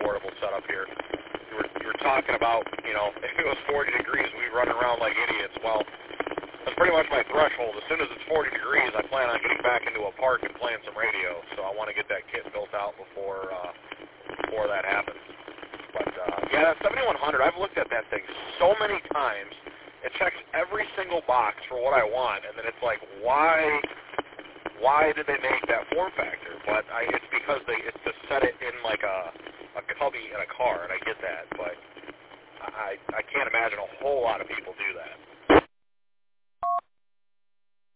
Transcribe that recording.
portable setup here. You were talking about, if it was 40 degrees, we'd run around like idiots. Well, that's pretty much my threshold. As soon as it's 40 degrees, I plan on getting back into a park and playing some radio. So I want to get that kit built out before that happens. But, yeah, that 7100, I've looked at that thing so many times. It checks every single box for what I want, and then it's like, why did they make that form factor? But it's because it's to set it in like a cubby in a car, and I get that, but I can't imagine a whole lot of people do that.